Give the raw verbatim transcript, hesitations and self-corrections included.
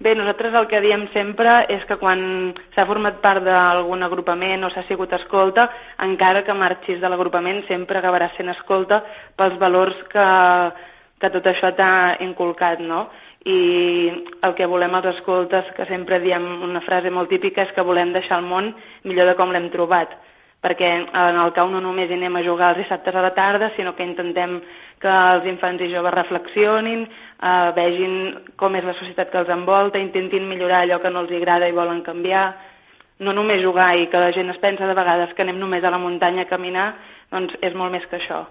Bé, nosaltres el que diem sempre és que quan s'ha format part d'algun agrupament o s'ha sigut escolta, encara que marxis de l'agrupament sempre acabaràs sent escolta pels valors que, que tot això t'ha inculcat, no? I el que volem als escoltes, que sempre diem una frase molt típica, és que volem deixar el món millor de com l'hem trobat, perquè en el cau no només hi anem a jugar els dissabtes a la tarda, sinó que intentem que els infants i joves reflexionin, eh, vegin com és la societat que els envolta, intentin millorar allò que no els agrada i volen canviar, no només jugar i que la gent es pensa de vegades que anem només a la muntanya a caminar, doncs és molt més que això.